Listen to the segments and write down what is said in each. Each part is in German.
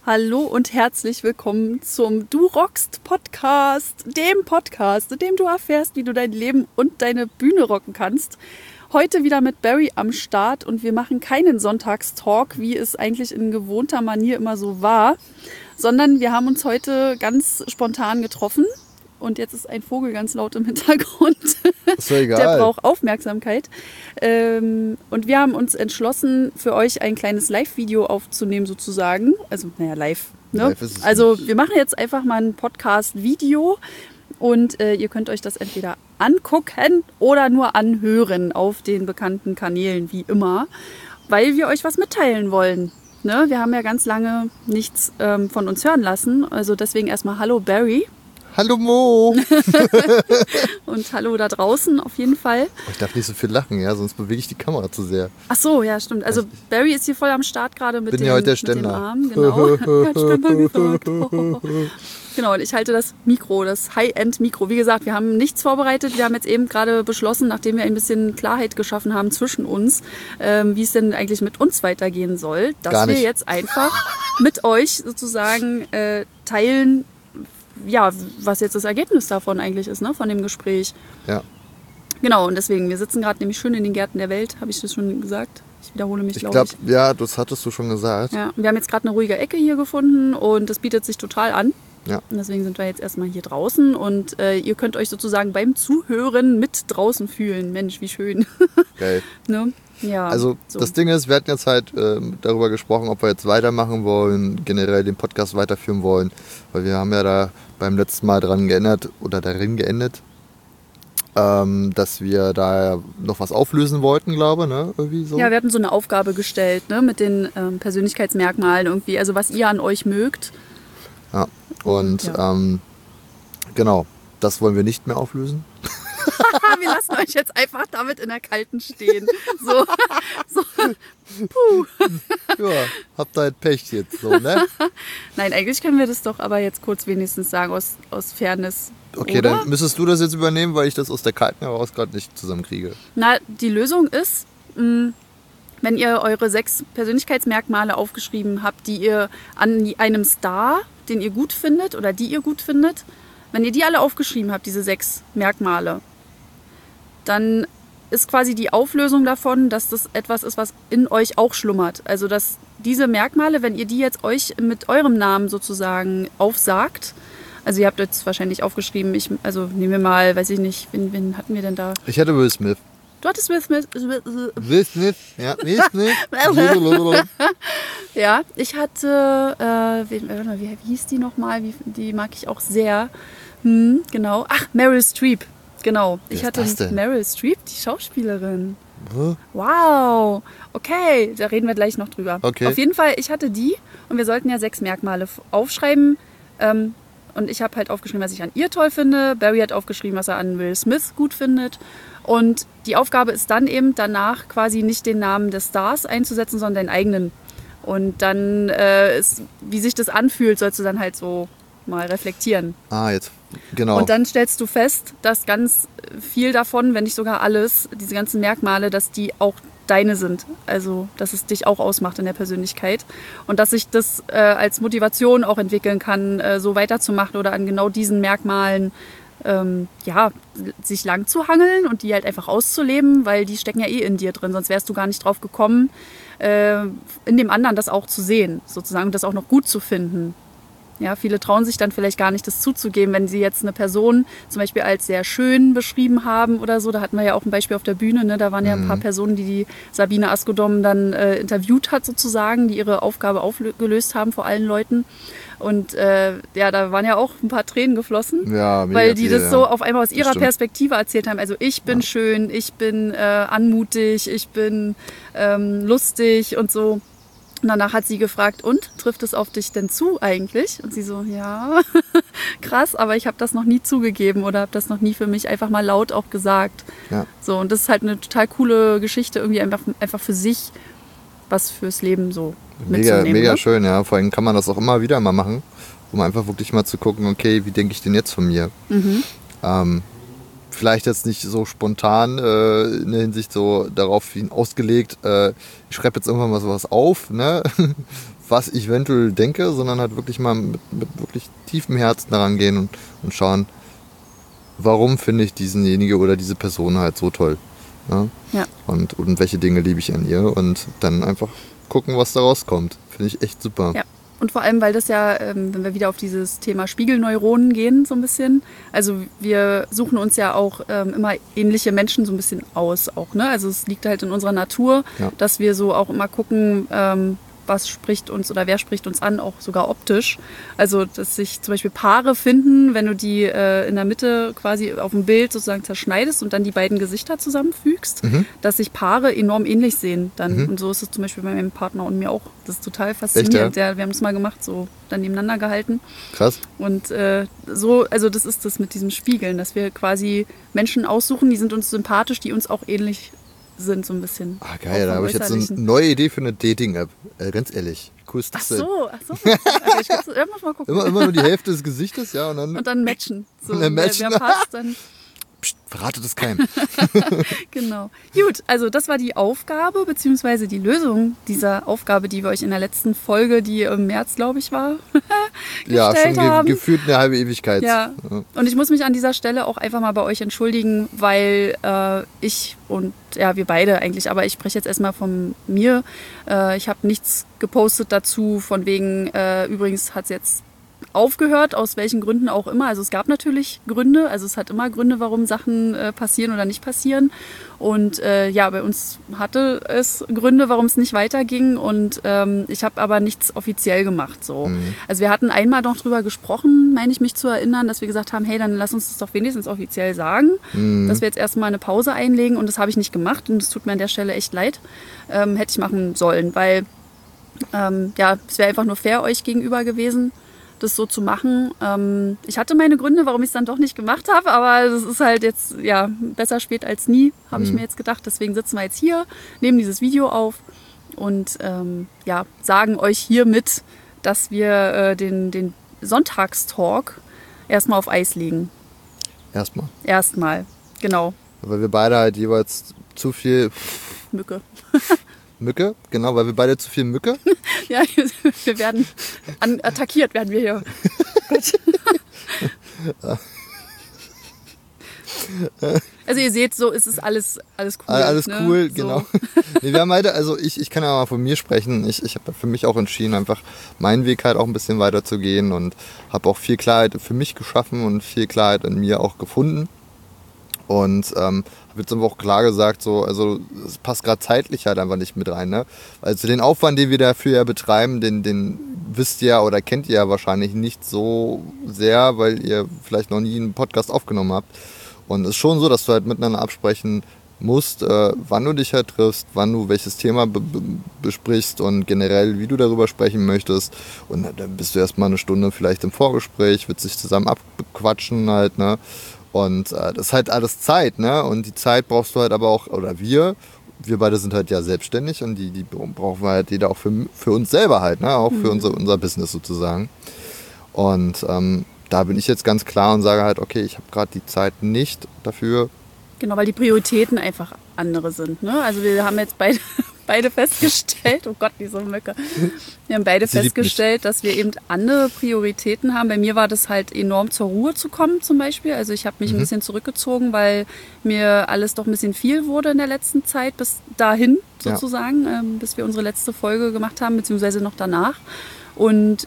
Hallo und herzlich willkommen zum Du rockst Podcast, dem Podcast, in dem du erfährst, wie du dein Leben und deine Bühne rocken kannst. Heute wieder mit Barry am Start und wir machen keinen Sonntagstalk, wie es eigentlich in gewohnter Manier immer so war, sondern wir haben uns heute ganz spontan getroffen. Und jetzt ist ein Vogel ganz laut im Hintergrund. Ist doch egal. Der braucht Aufmerksamkeit. Und wir haben uns entschlossen, für euch ein kleines Live-Video aufzunehmen sozusagen. Also, live. Ne? Live ist es also, nicht. wir machen jetzt einfach mal ein Podcast-Video. Und ihr könnt euch das entweder angucken oder nur anhören auf den bekannten Kanälen, wie immer. Weil wir euch was mitteilen wollen. Ne? Wir haben ja ganz lange nichts von uns hören lassen. Also deswegen erstmal Hallo Barry. Hallo Mo! Und hallo da draußen auf jeden Fall. Ich darf nicht so viel lachen, ja, sonst bewege ich die Kamera zu sehr. Ach so, ja, stimmt. Also Barry ist hier voll am Start gerade mit Bin dem, ja heute der mit dem Ständer. Arm. Genau. Er hat Ständer gesagt. Genau, und ich halte das Mikro, das High-End-Mikro. Wie gesagt, wir haben nichts vorbereitet. Wir haben jetzt eben gerade beschlossen, nachdem wir ein bisschen Klarheit geschaffen haben zwischen uns, wie es denn eigentlich mit uns weitergehen soll, dass Gar wir nicht. jetzt einfach mit euch sozusagen teilen, ja, was jetzt das Ergebnis davon eigentlich ist, ne, von dem Gespräch. Ja. Genau, und deswegen, wir sitzen gerade nämlich schön in den Gärten der Welt, habe ich das schon gesagt? Ich wiederhole mich, Ich glaube glaube, ich. ja, das hattest du schon gesagt. Ja, wir haben jetzt gerade eine ruhige Ecke hier gefunden und das bietet sich total an. Ja. Und deswegen sind wir jetzt erstmal hier draußen und ihr könnt euch sozusagen beim Zuhören mit draußen fühlen. Mensch, wie schön. Geil. Ne? Ja, Also so. das Ding ist, wir hatten jetzt halt darüber gesprochen, ob wir jetzt weitermachen wollen, generell den Podcast weiterführen wollen. Weil wir haben ja da beim letzten Mal darin geendet, dass wir da noch was auflösen wollten, glaube ich, ne? Irgendwie so. Ja, wir hatten so eine Aufgabe gestellt, ne, mit den Persönlichkeitsmerkmalen irgendwie, also was ihr an euch mögt. Ja. Und Ja. genau, das wollen wir nicht mehr auflösen. Wir lassen euch jetzt einfach damit in der Kalten stehen. So. Puh. Ja, habt halt Pech jetzt so, ne? Nein, eigentlich können wir das doch aber jetzt kurz wenigstens sagen, aus Fairness. Okay, oder? dann müsstest du das jetzt übernehmen, weil ich das aus der Kalten heraus gerade nicht zusammenkriege. Na, die Lösung ist, wenn ihr eure 6 Persönlichkeitsmerkmale aufgeschrieben habt, die ihr an einem Star, den ihr gut findet oder die ihr gut findet, wenn ihr die alle aufgeschrieben habt, diese 6 Merkmale, dann ist quasi die Auflösung davon, dass das etwas ist, was in euch auch schlummert. Also dass diese Merkmale, wenn ihr die jetzt euch mit eurem Namen sozusagen aufsagt, also ihr habt jetzt wahrscheinlich aufgeschrieben, also nehmen wir mal, weiß ich nicht, wen hatten wir denn da? Ich hätte Will Smith. Du hattest Will Smith. Will Smith? Ja, Will Smith. Ja, ich hatte, wie hieß die nochmal? Die mag ich auch sehr. Genau. Ach, Meryl Streep. Genau. Wer Ich ist hatte das denn? Meryl Streep, die Schauspielerin. Hä? Wow. Okay, da reden wir gleich noch drüber. Okay. Auf jeden Fall, ich hatte die und wir sollten ja 6 Merkmale aufschreiben. Und ich habe halt aufgeschrieben, was ich an ihr toll finde. Barry hat aufgeschrieben, was er an Will Smith gut findet. Und die Aufgabe ist dann eben danach quasi nicht den Namen des Stars einzusetzen, sondern deinen eigenen. Und dann, wie sich das anfühlt, sollst du dann halt so mal reflektieren. Ah, jetzt. Genau. Und dann stellst du fest, dass ganz viel davon, wenn nicht sogar alles, diese ganzen Merkmale, dass die auch deine sind. Also, dass es dich auch ausmacht in der Persönlichkeit. Und dass sich das als Motivation auch entwickeln kann, so weiterzumachen oder an genau diesen Merkmalen sich lang zu hangeln und die halt einfach auszuleben, weil die stecken ja eh in dir drin. Sonst wärst du gar nicht drauf gekommen, in dem anderen das auch zu sehen, sozusagen, und das auch noch gut zu finden. Ja, viele trauen sich dann vielleicht gar nicht, das zuzugeben, wenn sie jetzt eine Person zum Beispiel als sehr schön beschrieben haben oder so. Da hatten wir ja auch ein Beispiel auf der Bühne. Ne? Da waren ja ein paar Personen, die Sabine Askodom dann interviewt hat sozusagen, die ihre Aufgabe aufgelöst haben vor allen Leuten. Und da waren ja auch ein paar Tränen geflossen, Ja, mega weil die viel, das so auf einmal aus ihrer stimmt. Perspektive erzählt haben. Also ich bin schön, ich bin anmutig, ich bin lustig und so. Und danach hat sie gefragt, und trifft es auf dich denn zu eigentlich? Und sie so, ja, krass, aber ich habe das noch nie zugegeben oder habe das noch nie für mich einfach mal laut auch gesagt. Ja. So, und das ist halt eine total coole Geschichte, irgendwie einfach für sich was fürs Leben so mitzunehmen. Mega ne? schön, ja. Vor allem kann man das auch immer wieder mal machen, um einfach wirklich mal zu gucken, okay, wie denke ich denn jetzt von mir? Vielleicht jetzt nicht so spontan in der Hinsicht so darauf hin ausgelegt, ich schreibe jetzt irgendwann mal sowas auf, ne? was ich eventuell denke, sondern halt wirklich mal mit wirklich tiefem Herzen daran gehen und schauen, warum finde ich diesenjenige oder diese Person halt so toll. Ja? Ja. Und welche Dinge liebe ich an ihr und dann einfach gucken, was da rauskommt. Finde ich echt super. Ja. Und vor allem, weil das ja, wenn wir wieder auf dieses Thema Spiegelneuronen gehen, so ein bisschen, also wir suchen uns ja auch immer ähnliche Menschen so ein bisschen aus auch, ne? Also es liegt halt in unserer Natur, dass wir so auch immer gucken, was spricht uns oder wer spricht uns an, auch sogar optisch. Also, dass sich zum Beispiel Paare finden, wenn du die in der Mitte quasi auf dem Bild sozusagen zerschneidest und dann die beiden Gesichter zusammenfügst, dass sich Paare enorm ähnlich sehen dann. Und so ist es zum Beispiel bei meinem Partner und mir auch. Das ist total faszinierend. Echt, ja? Ja, wir haben es mal gemacht, so dann nebeneinander gehalten. Krass. Und so, also das ist das mit diesem Spiegeln, dass wir quasi Menschen aussuchen, die sind uns sympathisch, die uns auch ähnlich sind, so ein bisschen. Ah, geil, da habe ich jetzt so eine neue Idee für eine Dating-App. Ganz ehrlich, wie cool ist das denn? Ach so. Also ich muss mal gucken. Immer nur die Hälfte des Gesichtes, ja, und dann matchen. So, dann matchen. Wer passt, dann... Psst, verratet es keinem. Genau. Gut, also das war die Aufgabe, beziehungsweise die Lösung dieser Aufgabe, die wir euch in der letzten Folge, die im März, glaube ich, war, gestellt haben. Gefühlt eine halbe Ewigkeit. Ja. Und ich muss mich an dieser Stelle auch einfach mal bei euch entschuldigen, weil ich und wir beide eigentlich, aber ich spreche jetzt erstmal von mir. Ich habe nichts gepostet dazu, von wegen, übrigens hat es jetzt aufgehört, aus welchen Gründen auch immer. Also es gab natürlich Gründe, also es hat immer Gründe, warum Sachen passieren oder nicht passieren. Und bei uns hatte es Gründe, warum es nicht weiterging und ich habe aber nichts offiziell gemacht. So. Also wir hatten einmal noch drüber gesprochen, meine ich mich zu erinnern, dass wir gesagt haben, hey, dann lass uns das doch wenigstens offiziell sagen, dass wir jetzt erstmal eine Pause einlegen und das habe ich nicht gemacht und es tut mir an der Stelle echt leid. Hätte ich machen sollen, weil es wäre einfach nur fair euch gegenüber gewesen, das so zu machen. Ich hatte meine Gründe, warum ich es dann doch nicht gemacht habe, aber das ist halt jetzt, besser spät als nie, habe ich mir jetzt gedacht. Deswegen sitzen wir jetzt hier, nehmen dieses Video auf und sagen euch hiermit, dass wir den Sonntagstalk erstmal auf Eis legen. Erstmal, genau. Weil wir beide halt jeweils zu viel... Mücke, genau, weil wir beide zu viel Mücke. Ja, wir werden attackiert, werden wir hier. Gott. Also ihr seht, so ist es alles cool. Alles ne? cool, so. genau. Nee, wir haben halt, also ich kann ja mal von mir sprechen. Ich habe für mich auch entschieden, einfach meinen Weg halt auch ein bisschen weiter zu gehen und habe auch viel Klarheit für mich geschaffen und viel Klarheit in mir auch gefunden. Und habe jetzt aber auch klar gesagt, so, also es passt gerade zeitlich halt einfach nicht mit rein. Ne? Also den Aufwand, den wir dafür ja betreiben, den wisst ihr oder kennt ihr ja wahrscheinlich nicht so sehr, weil ihr vielleicht noch nie einen Podcast aufgenommen habt. Und es ist schon so, dass du halt miteinander absprechen musst, wann du dich halt triffst, wann du welches Thema besprichst und generell, wie du darüber sprechen möchtest. Und dann bist du erstmal eine Stunde vielleicht im Vorgespräch, wird sich zusammen abquatschen halt, ne? Und das ist halt alles Zeit, ne? Und die Zeit brauchst du halt aber auch, oder wir beide sind halt ja selbstständig und die brauchen wir halt jeder auch für uns selber halt, ne? Auch für unser Business sozusagen. Und da bin ich jetzt ganz klar und sage halt, okay, ich habe gerade die Zeit nicht dafür. Genau, weil die Prioritäten einfach andere sind, ne? Also wir haben jetzt beide festgestellt, oh Gott, diese Mücke. Wir haben beide festgestellt, dass wir eben andere Prioritäten haben. Bei mir war das halt enorm zur Ruhe zu kommen zum Beispiel. Also ich habe mich ein bisschen zurückgezogen, weil mir alles doch ein bisschen viel wurde in der letzten Zeit, bis dahin sozusagen, bis wir unsere letzte Folge gemacht haben, beziehungsweise noch danach. Und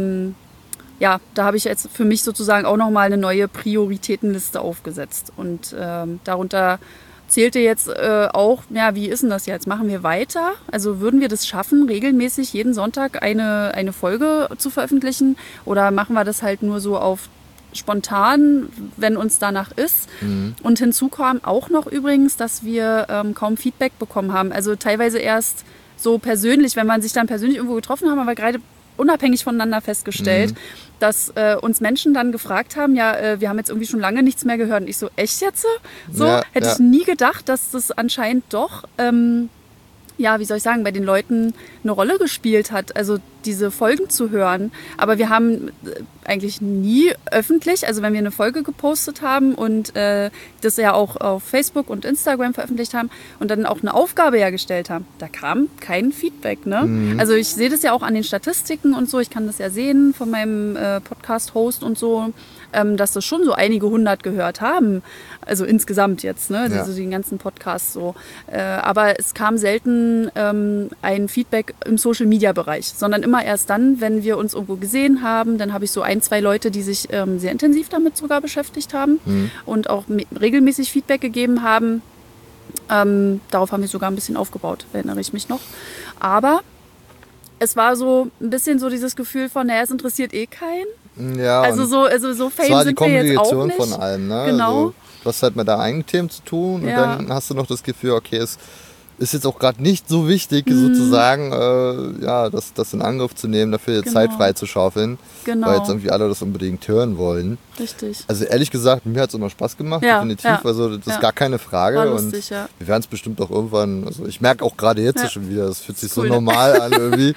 da habe ich jetzt für mich sozusagen auch nochmal eine neue Prioritätenliste aufgesetzt. Und darunter zählte jetzt auch, wie ist denn das jetzt? Machen wir weiter? Also würden wir das schaffen, regelmäßig jeden Sonntag eine Folge zu veröffentlichen? Oder machen wir das halt nur so auf spontan, wenn uns danach ist? Und hinzu kam auch noch übrigens, dass wir kaum Feedback bekommen haben. Also teilweise erst so persönlich, wenn man sich dann persönlich irgendwo getroffen haben, aber gerade unabhängig voneinander festgestellt, dass uns Menschen dann gefragt haben, wir haben jetzt irgendwie schon lange nichts mehr gehört. Und ich so, echt jetzt? So, hätte ich nie gedacht, dass das anscheinend doch, wie soll ich sagen, bei den Leuten eine Rolle gespielt hat. Also diese Folgen zu hören. Aber wir haben eigentlich nie öffentlich, also wenn wir eine Folge gepostet haben und das ja auch auf Facebook und Instagram veröffentlicht haben und dann auch eine Aufgabe ja gestellt haben, da kam kein Feedback. Ne? Also ich sehe das ja auch an den Statistiken und so, ich kann das ja sehen von meinem Podcast-Host und so, dass das schon so einige 100 gehört haben. Also insgesamt jetzt, ne? Also den ganzen Podcast so. Aber es kam selten ein Feedback im Social-Media-Bereich, sondern immer erst dann, wenn wir uns irgendwo gesehen haben. Dann habe ich so 1, 2 Leute, die sich sehr intensiv damit sogar beschäftigt haben und auch regelmäßig Feedback gegeben haben. Darauf haben wir sogar ein bisschen aufgebaut, erinnere ich mich noch. Aber es war so ein bisschen so dieses Gefühl von, naja, es interessiert eh keinen. Ja, also so Fame sind wir jetzt auch nicht. Von allem, ne? Genau. Also, du hast halt mit deinen eigenen Themen zu tun und dann hast du noch das Gefühl, okay, es ist jetzt auch gerade nicht so wichtig, sozusagen, das in Angriff zu nehmen, dafür jetzt Zeit frei zu schaufeln, weil jetzt irgendwie alle das unbedingt hören wollen. Richtig. Also ehrlich gesagt, mir hat es immer Spaß gemacht, definitiv. Ja. Also das ist gar keine Frage. War lustig, und wir werden es bestimmt auch irgendwann, also ich merke auch gerade jetzt schon wieder, das fühlt sich so normal an irgendwie.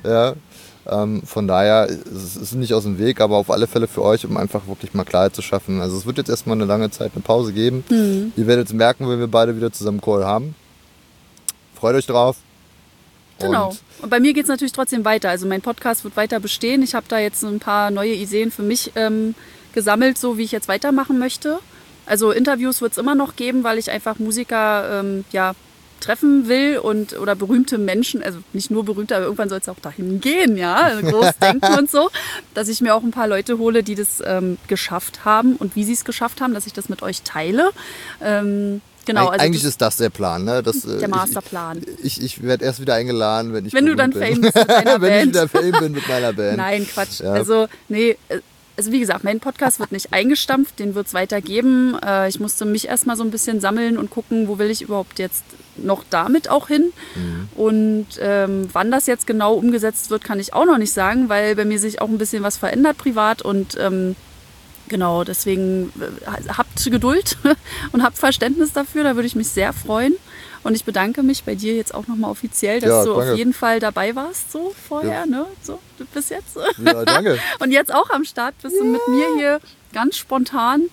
Von daher, es ist nicht aus dem Weg, aber auf alle Fälle für euch, um einfach wirklich mal Klarheit zu schaffen. Also es wird jetzt erstmal eine lange Zeit eine Pause geben. Ihr werdet es merken, wenn wir beide wieder zusammen Call haben. Freut euch drauf. Genau. Und bei mir geht es natürlich trotzdem weiter. Also mein Podcast wird weiter bestehen. Ich habe da jetzt ein paar neue Ideen für mich gesammelt, so wie ich jetzt weitermachen möchte. Also Interviews wird es immer noch geben, weil ich einfach Musiker treffen will oder berühmte Menschen, also nicht nur berühmte, aber irgendwann soll es auch dahin gehen, ja, also groß denken und so, dass ich mir auch ein paar Leute hole, die das geschafft haben und wie sie es geschafft haben, dass ich das mit euch teile. Genau, also eigentlich ist das der Plan, ne? Der Masterplan. Ich werde erst wieder eingeladen, wenn du dann Fame bist mit deiner Band. Wenn ich wieder Fame bin mit meiner Band. Nein, Quatsch. Ja. Also wie gesagt, mein Podcast wird nicht eingestampft, den wird es weitergeben. Ich musste mich erstmal so ein bisschen sammeln und gucken, wo will ich überhaupt jetzt noch damit auch hin. Und wann das jetzt genau umgesetzt wird, kann ich auch noch nicht sagen, weil bei mir sich auch ein bisschen was verändert privat und genau, deswegen habt Geduld und habt Verständnis dafür, da würde ich mich sehr freuen. Und ich bedanke mich bei dir jetzt auch nochmal offiziell, dass du auf jeden Fall dabei warst, so vorher, ne? So, bis jetzt. Ja, danke. Und jetzt auch am Start bist du mit mir hier ganz spontan,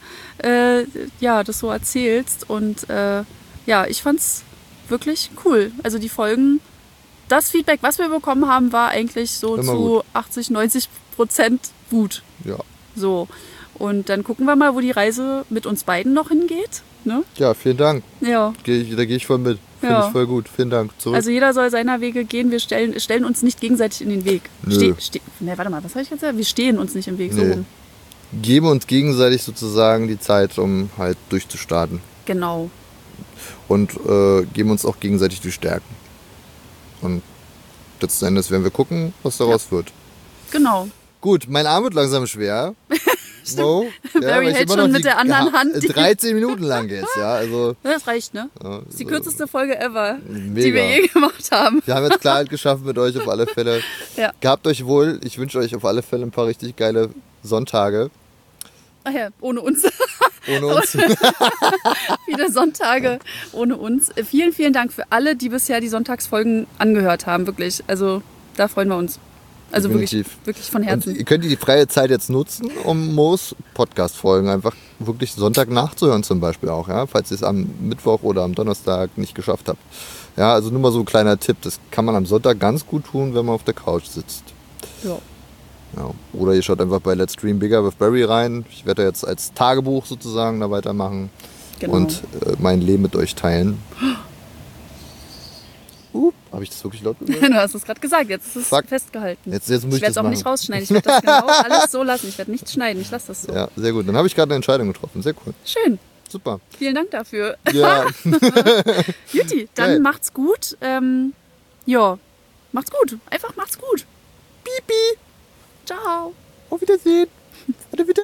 das so erzählst. Und ich fand's wirklich cool. Also die Folgen, das Feedback, was wir bekommen haben, war eigentlich so immer zu 80-90% gut. Ja. So. Und dann gucken wir mal, wo die Reise mit uns beiden noch hingeht. Ne? Ja, vielen Dank. Ja. Da gehe ich voll mit. Finde ich voll gut. Vielen Dank. Zurück. Also jeder soll seiner Wege gehen. Wir stellen uns nicht gegenseitig in den Weg. Nö. Warte mal, was habe ich jetzt gesagt? Wir stehen uns nicht im Weg. Nee. So. Geben uns gegenseitig sozusagen die Zeit, um halt durchzustarten. Genau. Und geben uns auch gegenseitig die Stärken. Und letzten Endes werden wir gucken, was daraus wird. Genau. Gut, mein Arm wird langsam schwer. No, Barry hält schon mit der anderen Hand. 13 Minuten lang jetzt, ja. Also, das reicht, ne? Das ist die kürzeste Folge ever, mega. Die wir je gemacht haben. Wir haben jetzt Klarheit geschaffen mit euch auf alle Fälle. Ja. Gehabt euch wohl. Ich wünsche euch auf alle Fälle ein paar richtig geile Sonntage. Ach ja, ohne uns. Ohne uns. Viele Sonntage ohne uns. Vielen, vielen Dank für alle, die bisher die Sonntagsfolgen angehört haben. Wirklich. Also da freuen wir uns. Also wirklich von Herzen. Und ihr könnt die freie Zeit jetzt nutzen, um Moos Podcast-Folgen einfach wirklich Sonntag nachzuhören zum Beispiel auch, ja, falls ihr es am Mittwoch oder am Donnerstag nicht geschafft habt. Ja, also nur mal so ein kleiner Tipp, das kann man am Sonntag ganz gut tun, wenn man auf der Couch sitzt. Ja. Ja. Oder ihr schaut einfach bei Let's Dream Bigger with Barry rein. Ich werde jetzt als Tagebuch sozusagen da weitermachen und mein Leben mit euch teilen. Habe ich das wirklich laut gesagt? Du hast es gerade gesagt, jetzt ist es festgehalten. Jetzt muss ich werde es auch nicht rausschneiden, ich werde das genau alles so lassen. Ich werde nichts schneiden, ich lasse das so. Ja, sehr gut. Dann habe ich gerade eine Entscheidung getroffen. Sehr cool. Schön. Super. Vielen Dank dafür. Ja. Jutti, dann macht's gut. Macht's gut. Einfach macht's gut. Pipi. Ciao. Auf Wiedersehen. Warte bitte.